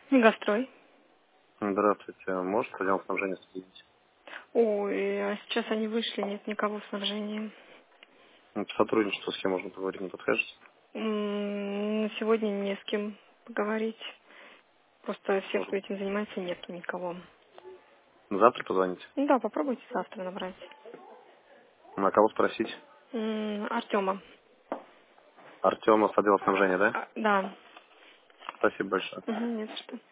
Мегастрой. Здравствуйте. Может отдел снабжения соединить? Ой, а сейчас они вышли, нет никого в снабжении. По сотрудничеству с кем можно поговорить, не подскажете? На сегодня не с кем поговорить. Просто всех, Может, кто этим занимается, нету никого. завтра позвонить? Ну да, попробуйте завтра набрать. На кого спросить? Артема. Артема с отдела снабжения, да? Да. Спасибо большое. Угу, не за что.